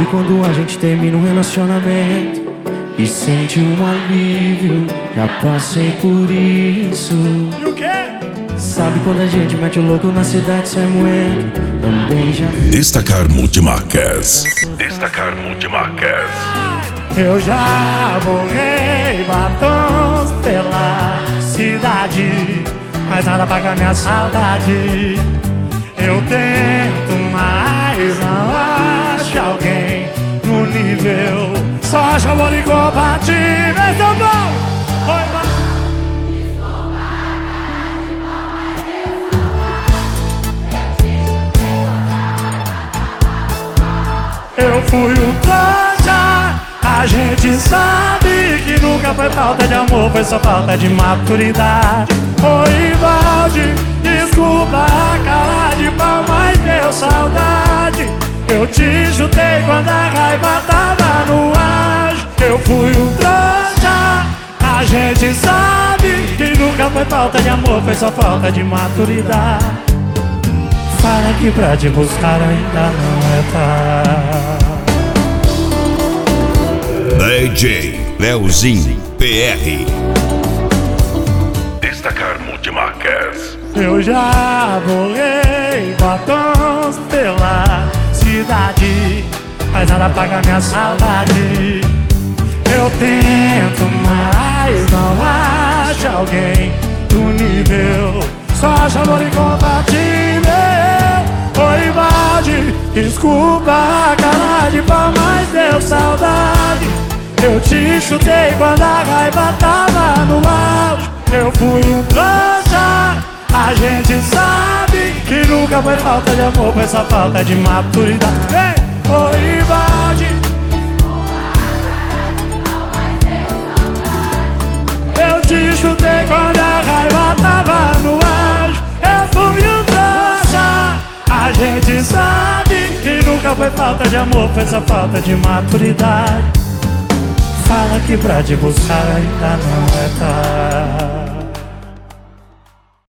quando a gente termina um relacionamento e sente um alívio? Já passei por isso. E o quê? Sabe quando a gente mete o louco na cidade sem moendo? Também já fiz. Destacar Multimarcas. Destacar Multimarcas. Eu já borrei batons pela cidade, mas nada paga minha saudade. Eu tento, mas não acho alguém no nível. Só acho amor incompatível. Esse é o bom! Eu fui um trouxa. A gente sabe que nunca foi falta de amor, foi só falta de maturidade. Oi, Valde, desculpa a cara de pau, mas deu saudade. Eu te chutei quando a raiva tava no ar. Eu fui um trouxa. A gente sabe que nunca foi falta de amor, foi só falta de maturidade. Fala que pra te buscar ainda não é tarde. DJ Leozinho PR. Destacar Multimarcas. Eu já borrei batons pela cidade, mas nada paga minha saudade. Eu tento, mas não acho alguém do nível. Só acho amor incompatível. Oi, Valde, desculpa a cara de pau, mas deu saudade. Eu te chutei quando a raiva tava no auge. Eu fui um trouxa. A gente sabe que nunca foi falta de amor, foi só falta de maturidade. Ei! Oi, Valde, eu te chutei quando a raiva tava no auge. Eu fui um trouxa. A gente sabe que nunca foi falta de amor, foi só falta de maturidade. Fala que pra te buscar ainda não é tarde.